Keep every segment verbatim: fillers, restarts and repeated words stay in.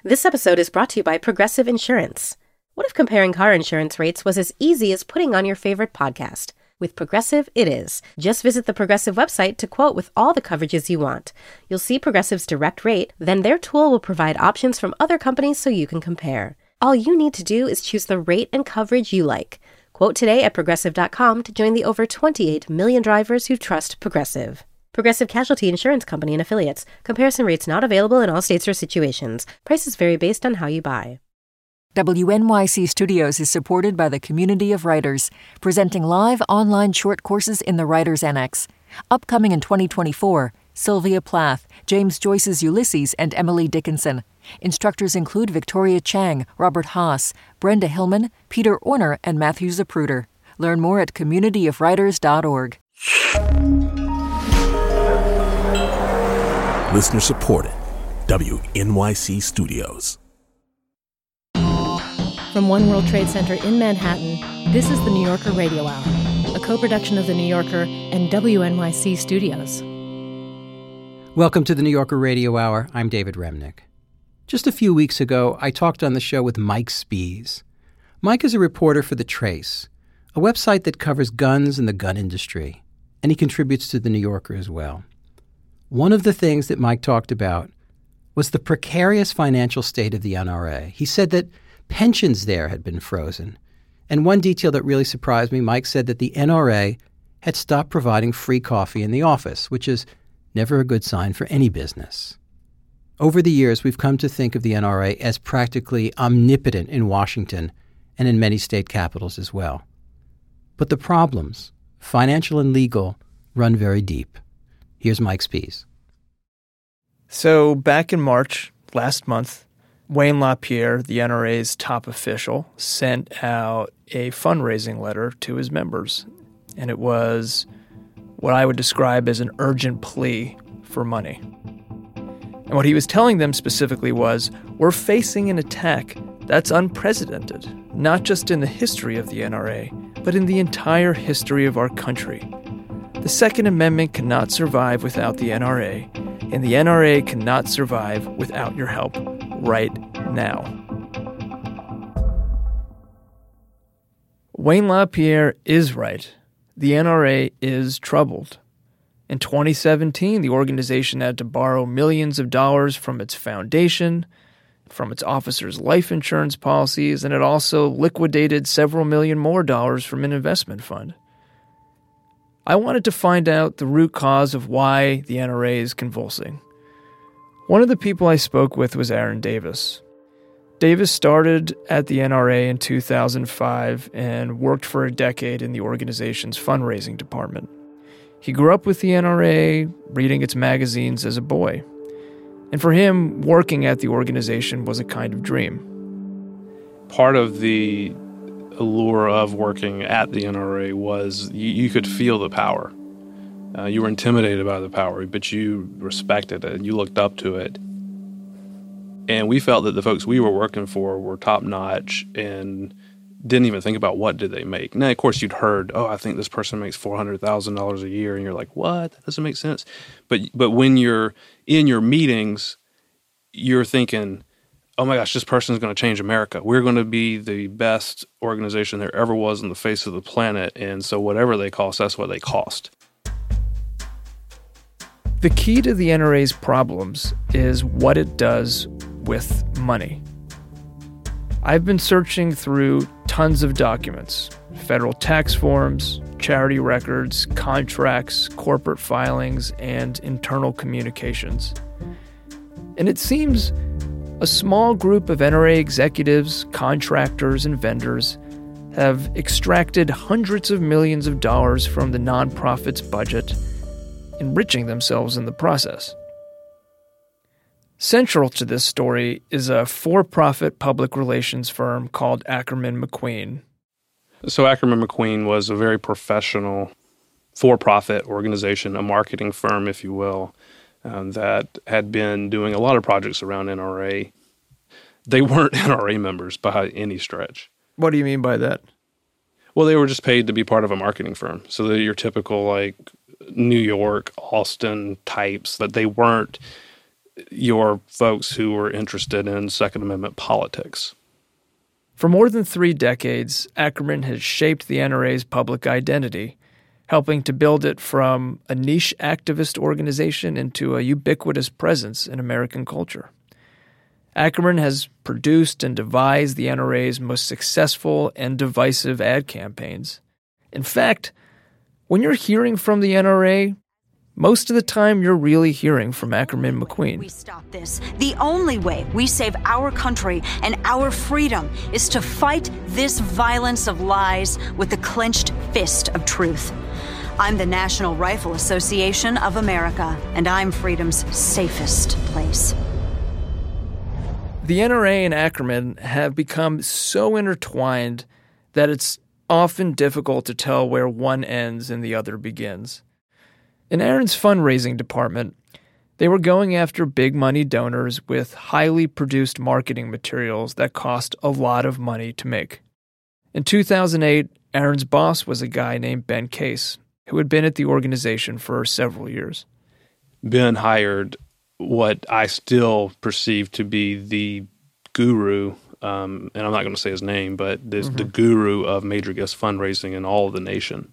This episode is brought to you by Progressive Insurance. What if comparing car insurance rates was as easy as putting on your favorite podcast? With Progressive, it is. Just visit the Progressive website to quote with all the coverages you want. You'll see Progressive's direct rate, then their tool will provide options from other companies so you can compare. All you need to do is choose the rate and coverage you like. Quote today at Progressive dot com to join the over twenty-eight million drivers who trust Progressive. Progressive Casualty Insurance Company and Affiliates. Comparison rates not available in all states or situations. Prices vary based on how you buy. W N Y C Studios is supported by the Community of Writers, presenting live online short courses in the Writers Annex. Upcoming in twenty twenty-four, Sylvia Plath, James Joyce's Ulysses, and Emily Dickinson. Instructors include Victoria Chang, Robert Haas, Brenda Hillman, Peter Orner, and Matthew Zapruder. Learn more at community of writers dot org. Listener supported. W N Y C Studios. From One World Trade Center in Manhattan, this is the New Yorker Radio Hour, a co-production of the New Yorker and W N Y C Studios. Welcome to the New Yorker Radio Hour. I'm David Remnick. Just a few weeks ago, I talked on the show with Mike Spies. Mike is a reporter for The Trace, a website that covers guns and the gun industry, and he contributes to the New Yorker as well. One of the things that Mike talked about was the precarious financial state of the N R A. He said that pensions there had been frozen. And one detail that really surprised me, Mike said that the N R A had stopped providing free coffee in the office, which is never a good sign for any business. Over the years, we've come to think of the N R A as practically omnipotent in Washington and in many state capitals as well. But the problems, financial and legal, run very deep. Here's Mike Spies. So back in March, last month, Wayne LaPierre, the N R A's top official, sent out a fundraising letter to his members. And it was what I would describe as an urgent plea for money. And what he was telling them specifically was, we're facing an attack that's unprecedented, not just in the history of the N R A, but in the entire history of our country. The Second Amendment cannot survive without the N R A, and the N R A cannot survive without your help right now. Wayne LaPierre is right. The N R A is troubled. In twenty seventeen, the organization had to borrow millions of dollars from its foundation, from its officers' life insurance policies, and it also liquidated several million more dollars from an investment fund. I wanted to find out the root cause of why the N R A is convulsing. One of the people I spoke with was Aaron Davis. Davis started at the N R A in two thousand five and worked for a decade in the organization's fundraising department. He grew up with the N R A, reading its magazines as a boy. And for him, working at the organization was a kind of dream. Part of the allure of working at the N R A was you, you could feel the power. Uh, you were intimidated by the power, but you respected it. You looked up to it. And we felt that the folks we were working for were top-notch and didn't even think about what did they make. Now, of course, you'd heard, oh, I think this person makes four hundred thousand dollars a year. And you're like, what? That doesn't make sense. But but when you're in your meetings, you're thinking, oh my gosh, this person is going to change America. We're going to be the best organization there ever was on the face of the planet. And so whatever they cost, that's what they cost. The key to the N R A's problems is what it does with money. I've been searching through tons of documents, federal tax forms, charity records, contracts, corporate filings, and internal communications. And it seems a small group of N R A executives, contractors, and vendors have extracted hundreds of millions of dollars from the nonprofit's budget, enriching themselves in the process. Central to this story is a for-profit public relations firm called Ackerman McQueen. So Ackerman McQueen was a very professional for-profit organization, a marketing firm, if you will, um, that had been doing a lot of projects around N R A. They weren't N R A members by any stretch. What do you mean by that? Well, they were just paid to be part of a marketing firm. So they're your typical, like, New York, Austin types, that they weren't your folks who were interested in Second Amendment politics. For more than three decades, Ackerman has shaped the N R A's public identity, helping to build it from a niche activist organization into a ubiquitous presence in American culture. Ackerman has produced and devised the N R A's most successful and divisive ad campaigns. In fact, when you're hearing from the N R A, most of the time you're really hearing from Ackerman McQueen. We stop this. The only way we save our country and our freedom is to fight this violence of lies with the clenched fist of truth. I'm the National Rifle Association of America, and I'm freedom's safest place. The N R A and Ackerman have become so intertwined that it's often difficult to tell where one ends and the other begins. In Aaron's fundraising department, they were going after big money donors with highly produced marketing materials that cost a lot of money to make. In two thousand eight, Aaron's boss was a guy named Ben Case, who had been at the organization for several years. Ben hired what I still perceive to be the guru, um, and I'm not going to say his name, but this, mm-hmm. the guru of major gifts fundraising in all of the nation.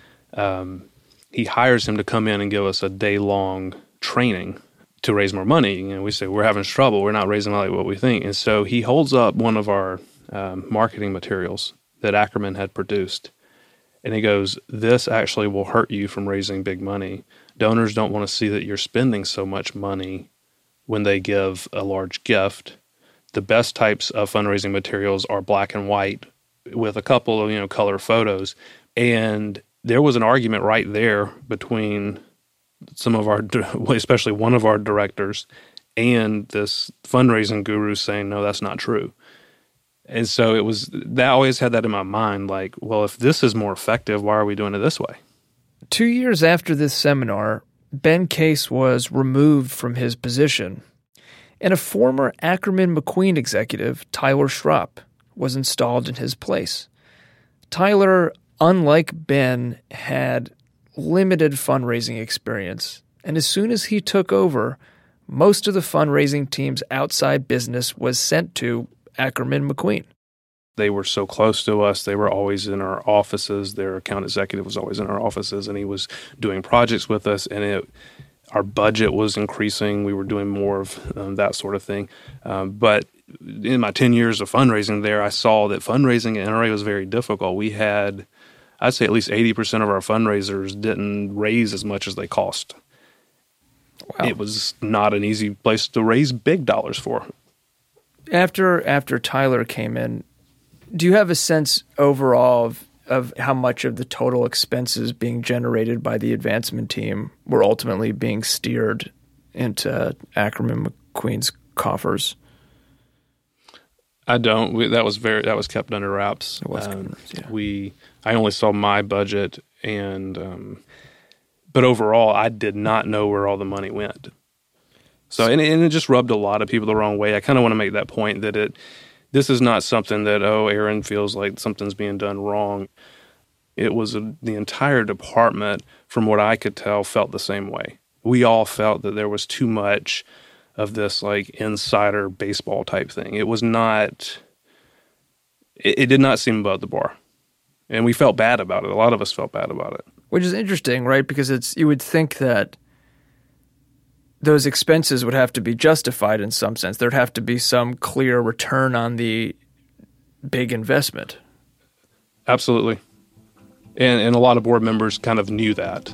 Um, he hires him to come in and give us a day-long training to raise more money. And we say, we're having trouble. We're not raising money like what we think. And so he holds up one of our um, marketing materials that Ackerman had produced. And he goes, this actually will hurt you from raising big money. Donors don't want to see that you're spending so much money when they give a large gift. The best types of fundraising materials are black and white with a couple of, you know, color photos. And there was an argument right there between some of our, especially one of our directors, and this fundraising guru saying, no, that's not true. And so it was, that always had that in my mind, like, well, if this is more effective, why are we doing it this way? Two years after this seminar, Ben Case was removed from his position, and a former Ackerman McQueen executive, Tyler Schropp, was installed in his place. Tyler, unlike Ben, had limited fundraising experience, and as soon as he took over, most of the fundraising team's outside business was sent to Ackerman McQueen. They were so close to us. They were always in our offices. Their account executive was always in our offices, and he was doing projects with us, and it, our budget was increasing. We were doing more of um, that sort of thing. Um, but in my ten years of fundraising there, I saw that fundraising at N R A was very difficult. We had, I'd say at least eighty percent of our fundraisers didn't raise as much as they cost. Wow. It was not an easy place to raise big dollars for. After after Tyler came in, do you have a sense overall of, of how much of the total expenses being generated by the advancement team were ultimately being steered into Ackerman McQueen's coffers? I don't. We, that was very that was kept under wraps. It was. Um, yeah. We I only saw my budget, and um, but overall, I did not know where all the money went. So and, and it just rubbed a lot of people the wrong way. I kind of want to make that point that it. This is not something that, oh, Aaron feels like something's being done wrong. It was a, the entire department, from what I could tell, felt the same way. We all felt that there was too much of this like insider baseball type thing. It was not, it, it did not seem above the bar. And we felt bad about it. A lot of us felt bad about it. Which is interesting, right? Because it's you would think that those expenses would have to be justified in some sense. There'd have to be some clear return on the big investment. Absolutely. And and a lot of board members kind of knew that.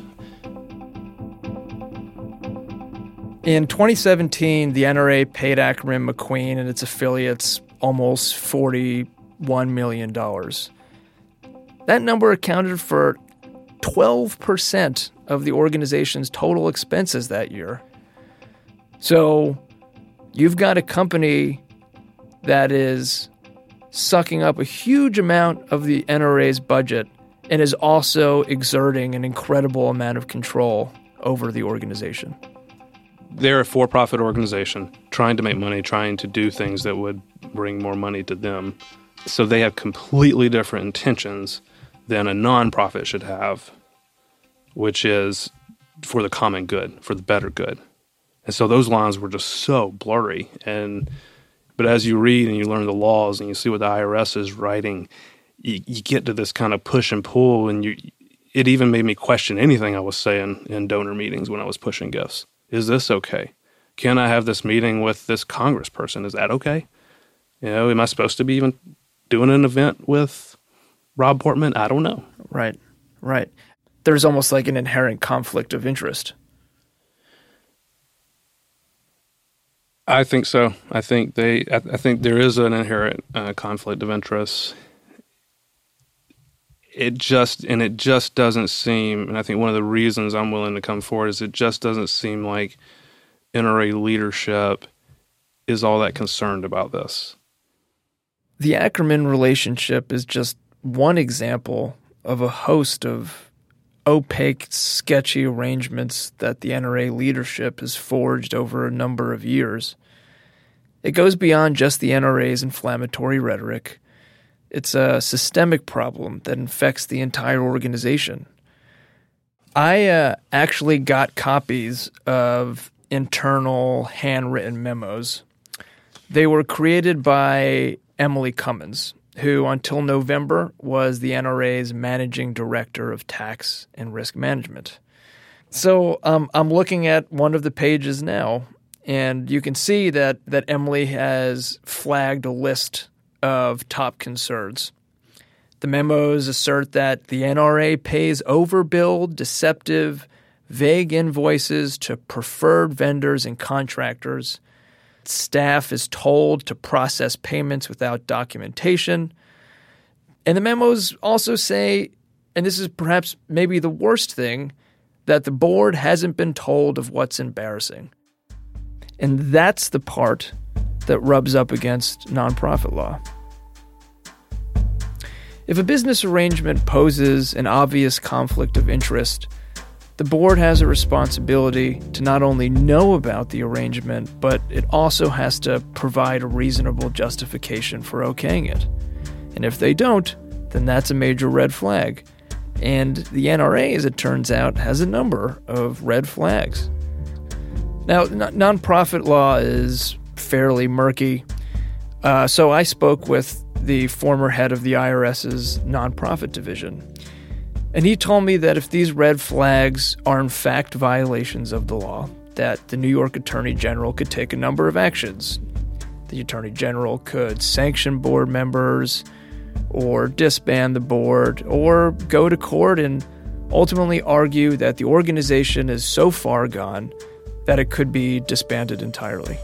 In twenty seventeen, the N R A paid Ackerman McQueen and its affiliates almost forty-one million dollars. That number accounted for twelve percent of the organization's total expenses that year. So you've got a company that is sucking up a huge amount of the N R A's budget and is also exerting an incredible amount of control over the organization. They're a for-profit organization trying to make money, trying to do things that would bring more money to them. So they have completely different intentions than a nonprofit should have, which is for the common good, for the better good. And so those lines were just so blurry. And but as you read and you learn the laws and you see what the I R S is writing, you, you get to this kind of push and pull, and you it even made me question anything I was saying in donor meetings when I was pushing gifts. Is this okay? Can I have this meeting with this congressperson? Is that okay? You know, am I supposed to be even doing an event with Rob Portman? I don't know. Right, right. There's almost like an inherent conflict of interest. I think so. I think they. I, I think there is an inherent uh, conflict of interest. It just and it just doesn't seem. And I think one of the reasons I'm willing to come forward is it just doesn't seem like N R A leadership is all that concerned about this. The Ackerman relationship is just one example of a host of opaque, sketchy arrangements that the N R A leadership has forged over a number of years. It goes beyond just the N R A's inflammatory rhetoric. It's a systemic problem that infects the entire organization. I uh, actually got copies of internal handwritten memos. They were created by Emily Cummins, who until November was the N R A's managing director of tax and risk management. So um, I'm looking at one of the pages now, and you can see that that Emily has flagged a list of top concerns. The memos assert that the N R A pays overbilled, deceptive, vague invoices to preferred vendors and contractors. Staff is told to process payments without documentation. And the memos also say, and this is perhaps maybe the worst thing, that the board hasn't been told of what's embarrassing. And that's the part that rubs up against nonprofit law. If a business arrangement poses an obvious conflict of interest, the board has a responsibility to not only know about the arrangement, but it also has to provide a reasonable justification for okaying it. And if they don't, then that's a major red flag. And the N R A, as it turns out, has a number of red flags. Now, n- nonprofit law is fairly murky, uh, so I spoke with the former head of the IRS's nonprofit division. And he told me that if these red flags are in fact violations of the law, that the New York Attorney General could take a number of actions. The Attorney General could sanction board members, or disband the board, or go to court and ultimately argue that the organization is so far gone that it could be disbanded entirely.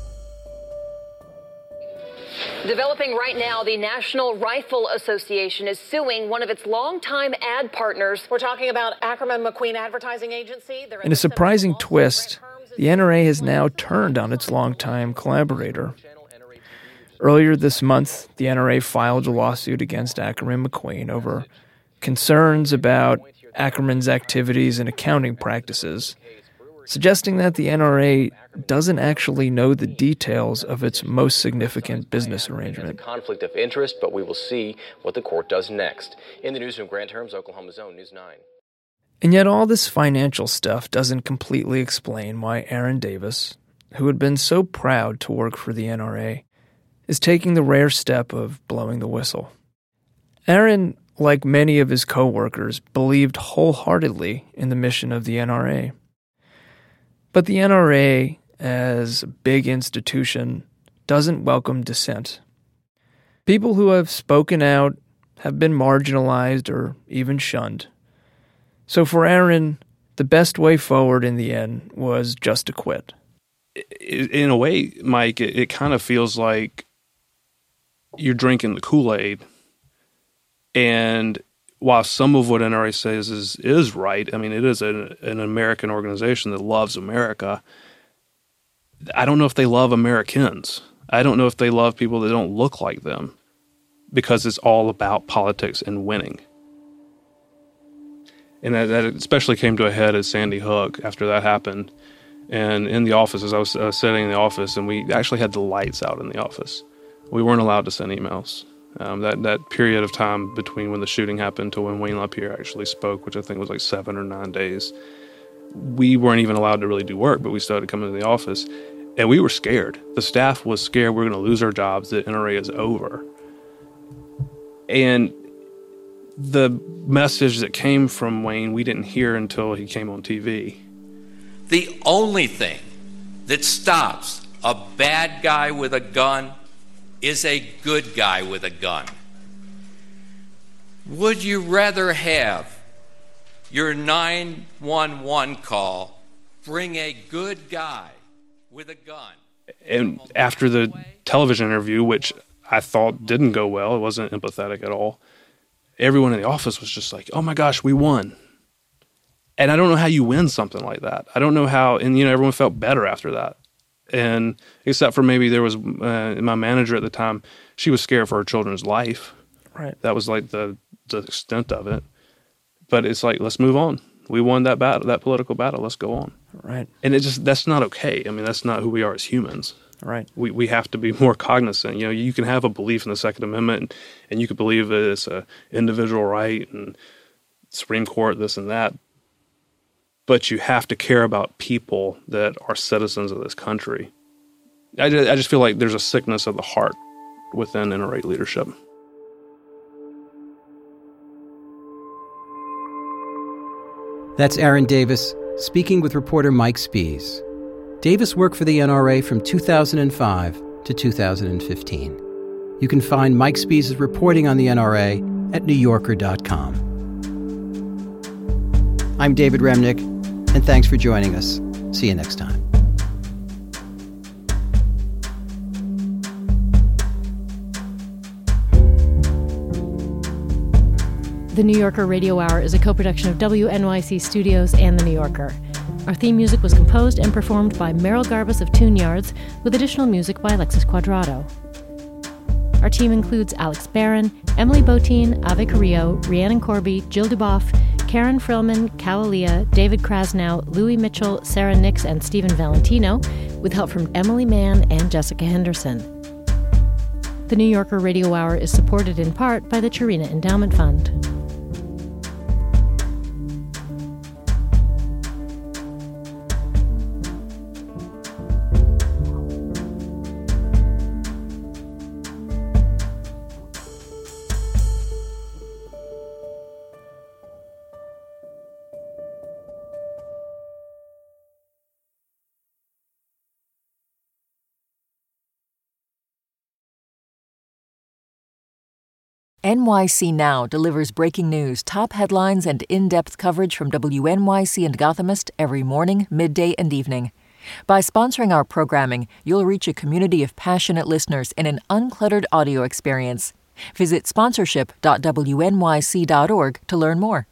Developing right now, the National Rifle Association is suing one of its longtime ad partners. We're talking about Ackerman McQueen Advertising Agency. In a surprising twist, the N R A has now turned on its longtime collaborator. Earlier this month, the N R A filed a lawsuit against Ackerman McQueen over concerns about Ackerman's activities and accounting practices, suggesting that the N R A doesn't actually know the details of its most significant business arrangement. Conflict of interest, but we will see what the court does next. In the newsroom, Grant Herms, Oklahoma's Own News nine. And yet all this financial stuff doesn't completely explain why Aaron Davis, who had been so proud to work for the N R A, is taking the rare step of blowing the whistle. Aaron, like many of his co-workers, believed wholeheartedly in the mission of the N R A. But the N R A, as a big institution, doesn't welcome dissent. People who have spoken out have been marginalized or even shunned. So for Aaron, the best way forward in the end was just to quit. In a way, Mike, it, it kind of feels like you're drinking the Kool-Aid, and while some of what N R A says is is right, I mean, it is an, an American organization that loves America. I don't know if they love Americans. I don't know if they love people that don't look like them, because it's all about politics and winning. And that, that especially came to a head at Sandy Hook after that happened. And in the office, as I was uh, sitting in the office, and we actually had the lights out in the office. We weren't allowed to send emails. Um, that, that period of time between when the shooting happened to when Wayne LaPierre actually spoke, which I think was like seven or nine days, we weren't even allowed to really do work, but we started coming to the office, and we were scared. The staff was scared we're going to lose our jobs, that N R A is over. And the message that came from Wayne, we didn't hear until he came on T V. The only thing that stops a bad guy with a gun is a good guy with a gun. Would you rather have your nine one one call bring a good guy with a gun? And after the television interview, which I thought didn't go well, it wasn't empathetic at all, everyone in the office was just like, oh my gosh, we won. And I don't know how you win something like that. I don't know how, and you know, everyone felt better after that. And except for maybe there was uh, my manager at the time, she was scared for her children's life. Right. That was like the, the extent of it. But it's like, let's move on. We won that battle, that political battle. Let's go on. Right. And it just, that's not okay. I mean, that's not who we are as humans. Right. We we have to be more cognizant. You know, you can have a belief in the Second Amendment, and, and you can believe that it's an individual right and Supreme Court, this and that. But you have to care about people that are citizens of this country. I just, I just feel like there's a sickness of the heart within N R A leadership. That's Aaron Davis speaking with reporter Mike Spies. Davis worked for the N R A from two thousand five to two thousand fifteen. You can find Mike Spies' reporting on the N R A at new yorker dot com. I'm David Remnick, and thanks for joining us. See you next time. The New Yorker Radio Hour is a co-production of W N Y C Studios and The New Yorker. Our theme music was composed and performed by Merrill Garbus of Tune Yards, with additional music by Alexis Quadrado. Our team includes Alex Barron, Emily Botine, Ave Carrillo, Rhiannon Corby, Jill Duboff, Karen Frillman, Calalia, David Krasnow, Louis Mitchell, Sarah Nix, and Stephen Valentino, with help from Emily Mann and Jessica Henderson. The New Yorker Radio Hour is supported in part by the Chirina Endowment Fund. N Y C Now delivers breaking news, top headlines, and in-depth coverage from W N Y C and Gothamist every morning, midday, and evening. By sponsoring our programming, you'll reach a community of passionate listeners in an uncluttered audio experience. Visit sponsorship dot w n y c dot org to learn more.